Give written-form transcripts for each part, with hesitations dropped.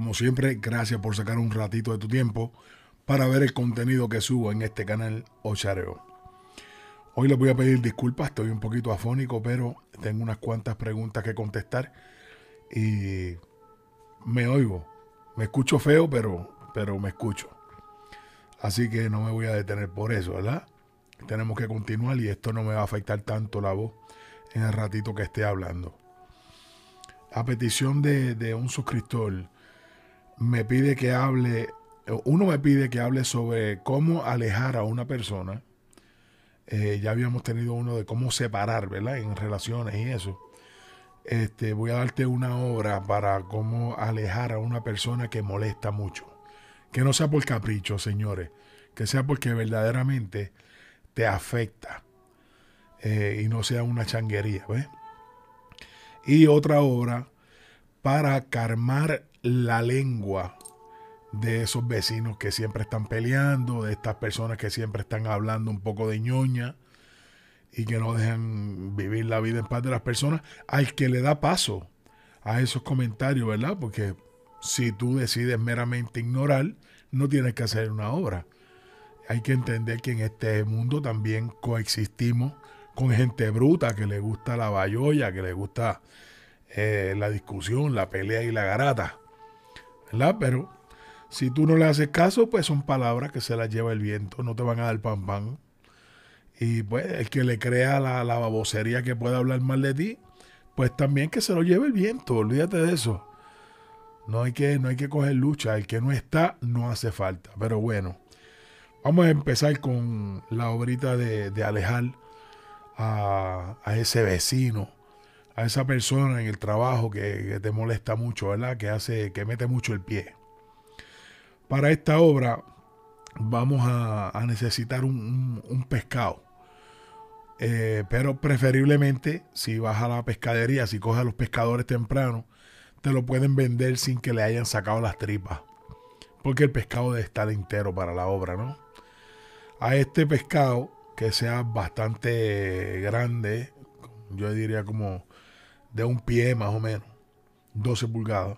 Como siempre, gracias por sacar un ratito de tu tiempo para ver el contenido que subo en este canal Ochareo. Hoy les voy a pedir disculpas, estoy un poquito afónico, pero tengo unas cuantas preguntas que contestar y me oigo. Me escucho feo, pero me escucho. Así que no me voy a detener por eso, ¿verdad? Tenemos que continuar y esto no me va a afectar tanto la voz en el ratito que esté hablando. A petición de un suscriptor, me pide que hable, uno me pide que hable sobre cómo alejar a una persona. Ya habíamos tenido uno de cómo separar, ¿verdad? En relaciones y eso. Voy a darte una obra para cómo alejar a una persona que molesta mucho. Que no sea por capricho, señores. Que sea porque verdaderamente te afecta. Y no sea una changuería, ¿ves? Y otra obra para calmar la lengua de esos vecinos que siempre están peleando, de estas personas que siempre están hablando un poco de ñoña y que no dejan vivir la vida en paz de las personas, al que le da paso a esos comentarios, ¿verdad? Porque si tú decides meramente ignorar, no tienes que hacer una obra. Hay que entender que en este mundo también coexistimos con gente bruta que le gusta la bayolla, que le gusta la discusión, la pelea y la garata, ¿verdad? Pero si tú no le haces caso, pues son palabras que se las lleva el viento, no te van a dar pan pan. Y pues el que le crea la babosería que pueda hablar mal de ti, pues también que se lo lleve el viento, olvídate de eso. No hay que coger lucha, el que no está no hace falta. Pero bueno, vamos a empezar con la obrita de alejar a ese vecino, a esa persona en el trabajo que te molesta mucho, ¿verdad? Que mete mucho el pie. Para esta obra vamos a necesitar un pescado. Pero preferiblemente, si vas a la pescadería, si coges a los pescadores temprano, te lo pueden vender sin que le hayan sacado las tripas. Porque el pescado debe estar entero para la obra, ¿no? A este pescado, que sea bastante grande, yo diría como de un pie más o menos, 12 pulgadas.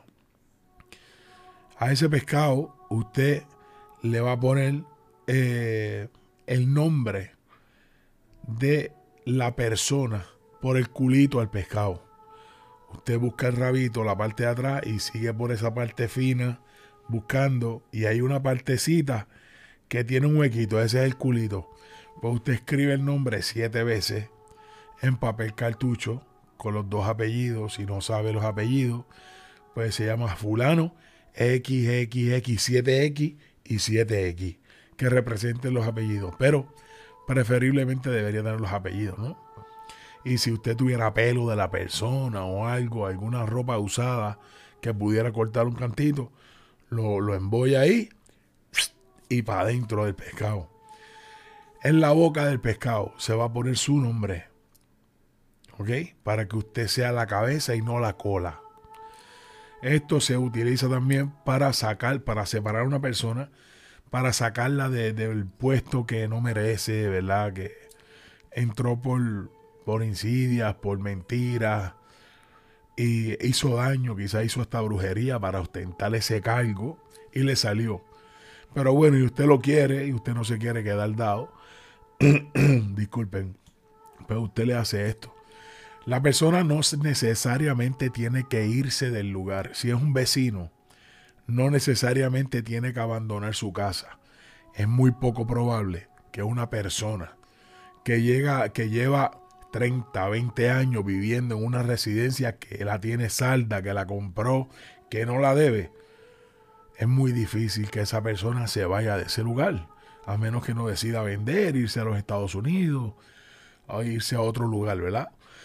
A ese pescado usted le va a poner el nombre de la persona por el culito al pescado. Usted busca el rabito, la parte de atrás, y sigue por esa parte fina buscando, y hay una partecita que tiene un huequito, ese es el culito. Pues usted escribe el nombre 7 veces en papel cartucho con los 2 apellidos. Si no sabe los apellidos, pues se llama fulano XXX 7X y 7X, que representen los apellidos, pero preferiblemente debería tener los apellidos, ¿no? Y si usted tuviera pelo de la persona o algo, alguna ropa usada que pudiera cortar un cantito, lo embolla ahí y para adentro del pescado. En la boca del pescado se va a poner su nombre, ¿ok? Para que usted sea la cabeza y no la cola. Esto se utiliza también para separar a una persona, para sacarla del puesto que no merece, ¿verdad? Que entró por insidias, por mentiras, y hizo daño, quizá hizo hasta brujería para ostentar ese cargo y le salió. Pero bueno, y usted lo quiere y usted no se quiere quedar dado. Disculpen, pero usted le hace esto. La persona no necesariamente tiene que irse del lugar. Si es un vecino, no necesariamente tiene que abandonar su casa. Es muy poco probable que una persona que lleva 30, 20 años viviendo en una residencia que la tiene salda, que la compró, que no la debe, es muy difícil que esa persona se vaya de ese lugar, a menos que no decida vender, irse a los Estados Unidos o irse a otro lugar, ¿verdad?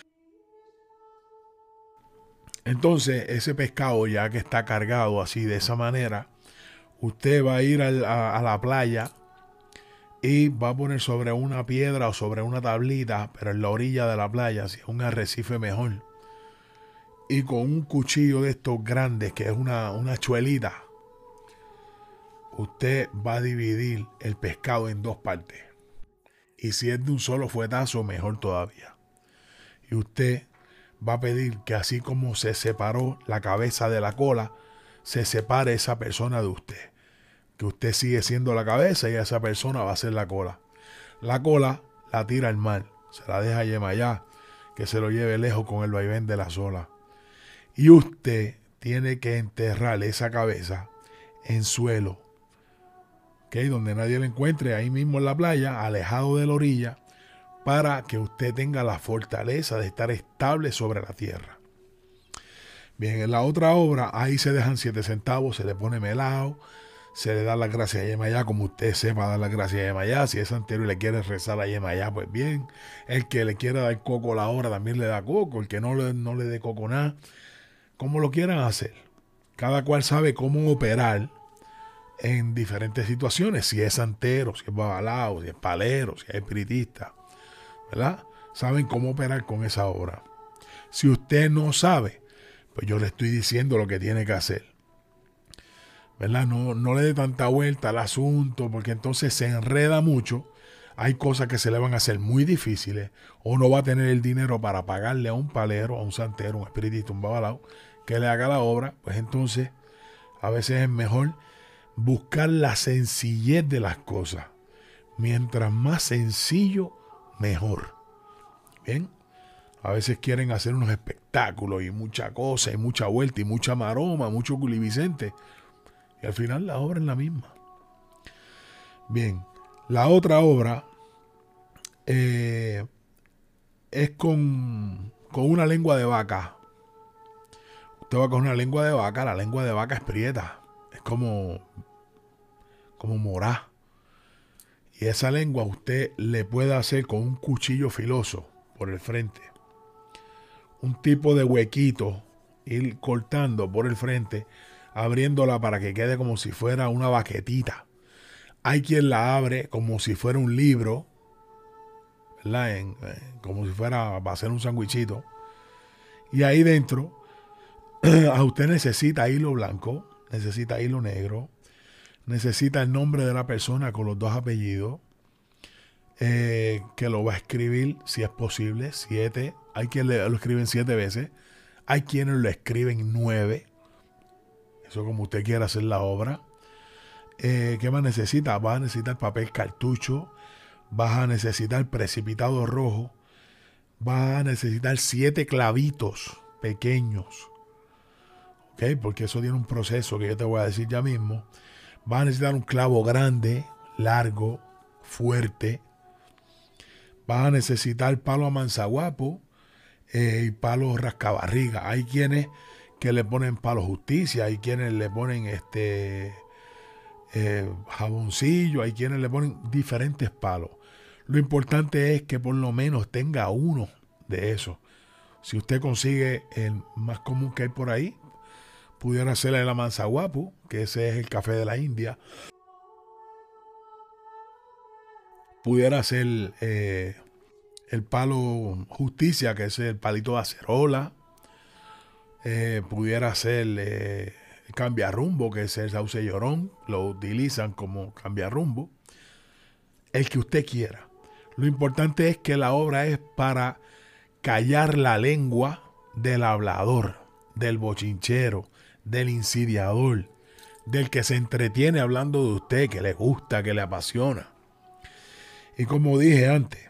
Entonces, ese pescado, ya que está cargado así de esa manera, usted va a ir a la playa y va a poner sobre una piedra o sobre una tablita, pero en la orilla de la playa, si es un arrecife mejor. Y con un cuchillo de estos grandes, que es una chuelita, usted va a dividir el pescado en 2 partes. Y si es de un solo fuetazo, mejor todavía. Y usted va a pedir que así como se separó la cabeza de la cola, se separe esa persona de usted. Que usted sigue siendo la cabeza y esa persona va a ser la cola. La cola la tira al mar, se la deja Yemayá, que se lo lleve lejos con el vaivén de las olas. Y usted tiene que enterrar esa cabeza en suelo, ¿okay? Donde nadie la encuentre, ahí mismo en la playa, alejado de la orilla, para que usted tenga la fortaleza de estar estable sobre la tierra. Bien, en la otra obra, ahí se dejan 7 centavos, se le pone melao, se le da las gracias a Yemayá, como usted sepa dar las gracias a Yemayá. Si es santero y le quiere rezar a Yemayá, pues bien. El que le quiera dar coco la hora también le da coco. El que no le dé coco nada, como lo quieran hacer. Cada cual sabe cómo operar en diferentes situaciones. Si es santero, si es babalao, si es palero, si es espiritista, ¿verdad? Saben cómo operar con esa obra. Si usted no sabe, pues yo le estoy diciendo lo que tiene que hacer, ¿verdad? No le dé tanta vuelta al asunto, porque entonces se enreda mucho. Hay cosas que se le van a hacer muy difíciles, o no va a tener el dinero para pagarle a un palero, a un santero, un espiritista, un babalao, que le haga la obra. Pues entonces a veces es mejor buscar la sencillez de las cosas. Mientras más sencillo, mejor. Bien, a veces quieren hacer unos espectáculos y mucha cosa y mucha vuelta y mucha maroma, mucho culivicente. Y al final la obra es la misma. Bien, la otra obra es con una lengua de vaca. Usted va con una lengua de vaca, la lengua de vaca es prieta, es como morá. Y esa lengua usted le puede hacer con un cuchillo filoso por el frente. Un tipo de huequito, ir cortando por el frente, abriéndola para que quede como si fuera una baquetita. Hay quien la abre como si fuera un libro, ¿verdad? Como si fuera para hacer un sandwichito. Y ahí dentro, a usted necesita hilo blanco, necesita hilo negro, necesita el nombre de la persona con los 2 apellidos, que lo va a escribir, si es posible, 7. Hay quien lo escriben 7 veces. Hay quienes lo escriben 9. Eso como usted quiera hacer la obra. ¿Qué más necesita? Vas a necesitar papel cartucho. Vas a necesitar precipitado rojo. Vas a necesitar 7 clavitos pequeños. ¿Ok? Porque eso tiene un proceso que yo te voy a decir ya mismo. Vas a necesitar un clavo grande, largo, fuerte. Vas a necesitar palo amanzaguapo y palo rascabarriga. Hay quienes que le ponen palo justicia, hay quienes le ponen jaboncillo, hay quienes le ponen diferentes palos. Lo importante es que por lo menos tenga uno de esos. Si usted consigue el más común que hay por ahí, pudiera ser el amanzaguapo, que ese es el café de la India. Pudiera ser el palo justicia, que es el palito de acerola. Pudiera ser el cambiarrumbo, que es el sauce llorón. Lo utilizan como cambiarrumbo. El que usted quiera. Lo importante es que la obra es para callar la lengua del hablador, del bochinchero, del insidiador, del que se entretiene hablando de usted, que le gusta, que le apasiona. Y como dije antes,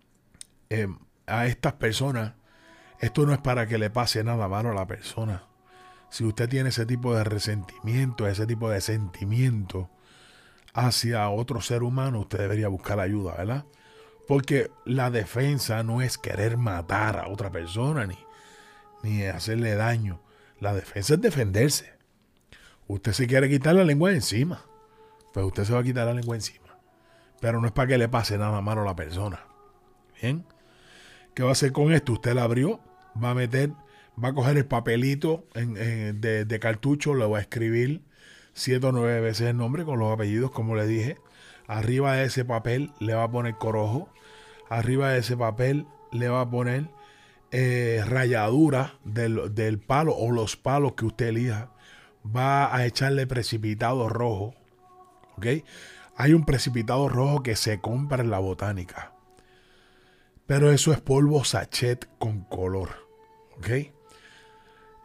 a estas personas, esto no es para que le pase nada malo a la persona. Si usted tiene ese tipo de resentimiento, ese tipo de sentimiento hacia otro ser humano, usted debería buscar ayuda, ¿verdad? Porque la defensa no es querer matar a otra persona ni hacerle daño. La defensa es defenderse. Usted se quiere quitar la lengua de encima, pues usted se va a quitar la lengua encima. Pero no es para que le pase nada malo a la persona. ¿Bien? ¿Qué va a hacer con esto? Usted la abrió, va a coger el papelito de cartucho, le va a escribir 7 o 9 veces el nombre con los apellidos, como le dije. Arriba de ese papel le va a poner corojo. Arriba de ese papel le va a poner ralladura del palo o los palos que usted elija. Va a echarle precipitado rojo. ¿Ok? Hay un precipitado rojo que se compra en la botánica. Pero eso es polvo sachet con color. ¿Ok?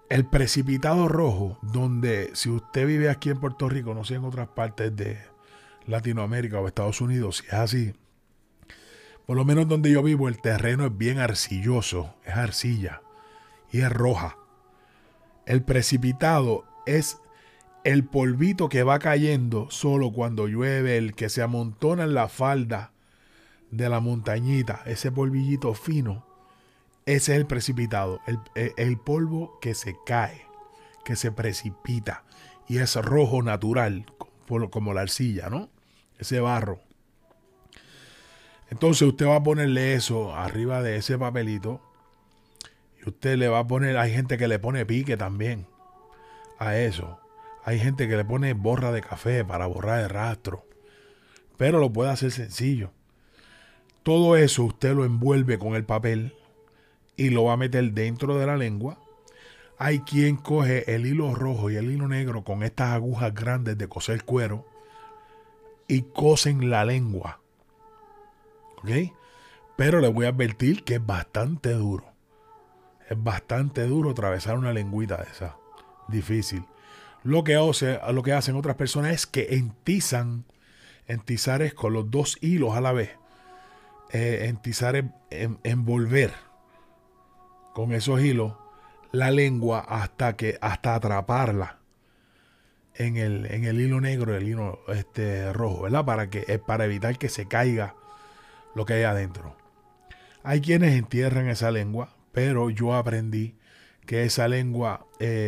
El precipitado rojo, donde si usted vive aquí en Puerto Rico, no sé en otras partes de Latinoamérica o Estados Unidos, si es así, por lo menos donde yo vivo el terreno es bien arcilloso, es arcilla y es roja. El precipitado es el polvito que va cayendo solo cuando llueve, el que se amontona en la falda de la montañita, ese polvillito fino, ese es el precipitado, el polvo que se cae, que se precipita y es rojo natural, como la arcilla, ¿no? Ese barro. Entonces usted va a ponerle eso arriba de ese papelito y usted le va a poner, hay gente que le pone pique también a eso. Hay gente que le pone borra de café para borrar el rastro, pero lo puede hacer sencillo. Todo eso usted lo envuelve con el papel y lo va a meter dentro de la lengua. Hay quien coge el hilo rojo y el hilo negro con estas agujas grandes de coser cuero y cosen la lengua. ¿Ok? Pero le voy a advertir que es bastante duro. Es bastante duro atravesar una lengüita de esa. Difícil. Lo que hacen otras personas es que entizan. Entizar es con los dos hilos a la vez. Entizar es envolver con esos hilos la lengua hasta atraparla en el hilo negro, el hilo rojo, ¿verdad? Para evitar que se caiga lo que hay adentro. Hay quienes entierran esa lengua, pero yo aprendí que esa lengua,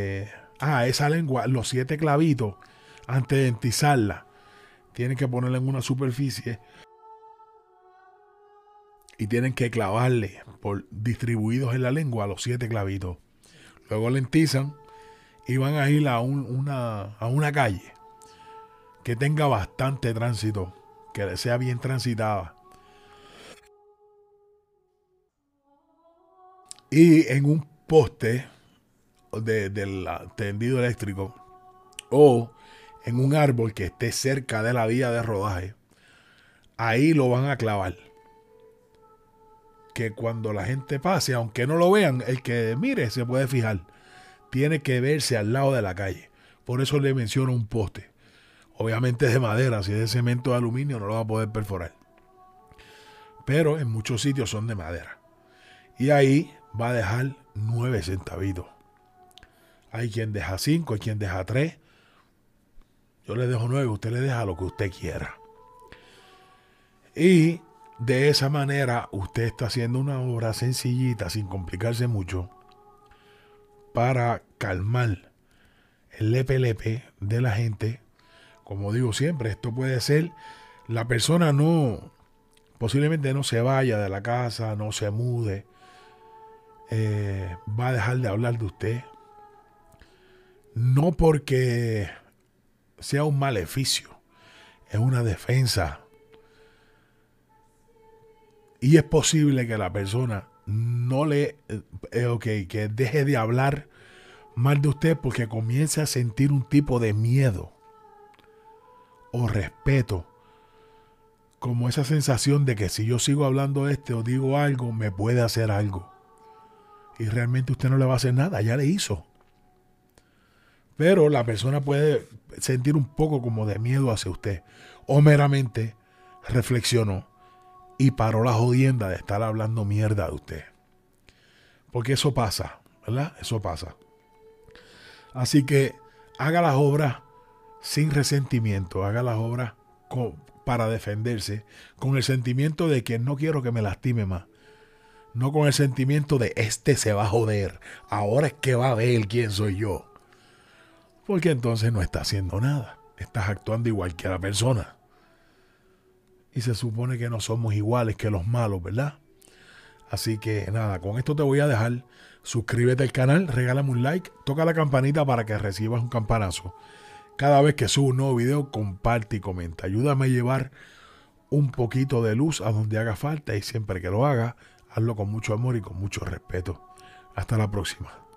los 7 clavitos, antes de entizarla, tienen que ponerla en una superficie y tienen que clavarle distribuidos en la lengua los 7 clavitos. Luego la entizan y van a ir a una calle que tenga bastante tránsito, que sea bien transitada. Y en un poste del tendido eléctrico o en un árbol que esté cerca de la vía de rodaje, ahí lo van a clavar. Que cuando la gente pase, aunque no lo vean, el que mire se puede fijar. Tiene que verse al lado de la calle. Por eso le menciono un poste. Obviamente es de madera, si es de cemento o de aluminio no lo va a poder perforar. Pero en muchos sitios son de madera. Y ahí va a dejar 9 centavitos. Hay quien deja 5, hay quien deja 3. Yo le dejo 9, usted le deja lo que usted quiera. Y de esa manera usted está haciendo una obra sencillita, sin complicarse mucho, para calmar el lepe-lepe de la gente. Como digo siempre, esto puede ser, la persona posiblemente no se vaya de la casa, no se mude, va a dejar de hablar de usted. No porque sea un maleficio, es una defensa. Y es posible que la persona que deje de hablar mal de usted porque comience a sentir un tipo de miedo o respeto, como esa sensación de que si yo sigo hablando o digo algo, me puede hacer algo. Y realmente usted no le va a hacer nada, ya le hizo. Pero la persona puede sentir un poco como de miedo hacia usted. O meramente reflexionó y paró la jodienda de estar hablando mierda de usted. Porque eso pasa, ¿verdad? Eso pasa. Así que haga las obras sin resentimiento. Haga las obras para defenderse. Con el sentimiento de que no quiero que me lastime más. No con el sentimiento de se va a joder. Ahora es que va a ver quién soy yo. Porque entonces no está haciendo nada. Estás actuando igual que la persona. Y se supone que no somos iguales que los malos, ¿verdad? Así que nada, con esto te voy a dejar. Suscríbete al canal, regálame un like, toca la campanita para que recibas un campanazo. Cada vez que subo un nuevo video, comparte y comenta. Ayúdame a llevar un poquito de luz a donde haga falta y siempre que lo haga, hazlo con mucho amor y con mucho respeto. Hasta la próxima.